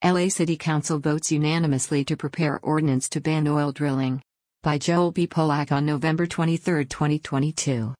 LA City Council votes unanimously to prepare ordinance to ban oil drilling. By Joel B. Polak on November 23, 2022.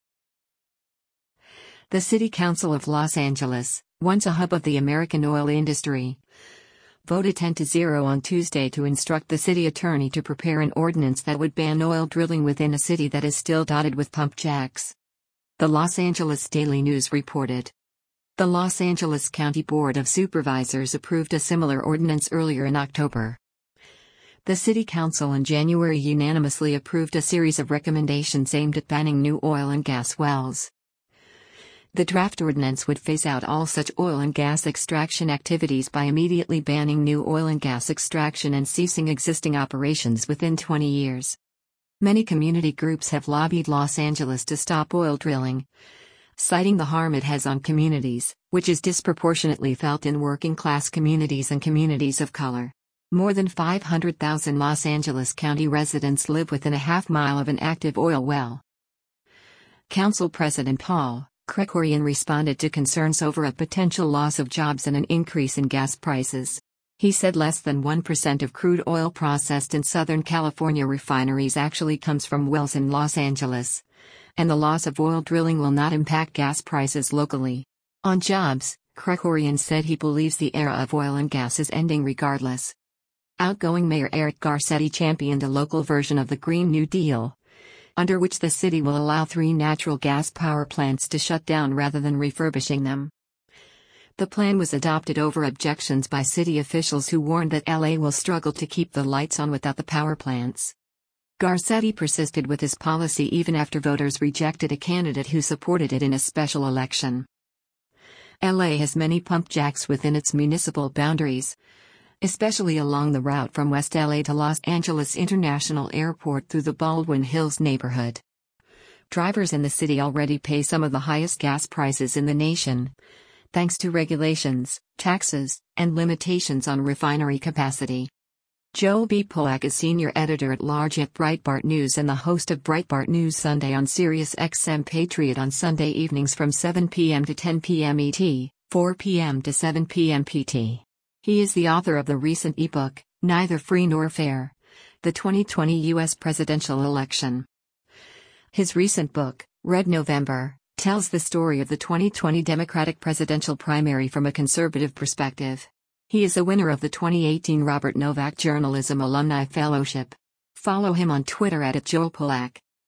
The City Council of Los Angeles, once a hub of the American oil industry, voted 10-0 on Tuesday to instruct the city attorney to prepare an ordinance that would ban oil drilling within a city that is still dotted with pump jacks. The Los Angeles Daily News reported. The Los Angeles County Board of Supervisors approved a similar ordinance earlier in October. The City Council in January unanimously approved a series of recommendations aimed at banning new oil and gas wells. The draft ordinance would phase out all such oil and gas extraction activities by immediately banning new oil and gas extraction and ceasing existing operations within 20 years. Many community groups have lobbied Los Angeles to stop oil drilling, citing the harm it has on communities, which is disproportionately felt in working-class communities and communities of color. More than 500,000 Los Angeles County residents live within a half-mile of an active oil well. Council President Paul Krikorian responded to concerns over a potential loss of jobs and an increase in gas prices. He said less than 1% of crude oil processed in Southern California refineries actually comes from wells in Los Angeles, and the loss of oil drilling will not impact gas prices locally. On jobs, Krikorian said he believes the era of oil and gas is ending regardless. Outgoing Mayor Eric Garcetti championed a local version of the Green New Deal, under which the city will allow 3 natural gas power plants to shut down rather than refurbishing them. The plan was adopted over objections by city officials who warned that LA will struggle to keep the lights on without the power plants. Garcetti persisted with his policy even after voters rejected a candidate who supported it in a special election. LA has many pump jacks within its municipal boundaries, especially along the route from West LA to Los Angeles International Airport through the Baldwin Hills neighborhood. Drivers in the city already pay some of the highest gas prices in the nation, thanks to regulations, taxes, and limitations on refinery capacity. Joel B. Polak is senior editor-at-large at Breitbart News and the host of Breitbart News Sunday on SiriusXM Patriot on Sunday evenings from 7 p.m. to 10 p.m. ET, 4 p.m. to 7 p.m. PT. He is the author of the recent ebook, Neither Free Nor Fair: The 2020 U.S. Presidential Election. His recent book, Red November, tells the story of the 2020 Democratic presidential primary from a conservative perspective. He is a winner of the 2018 Robert Novak Journalism Alumni Fellowship. Follow him on Twitter @JoelPolak.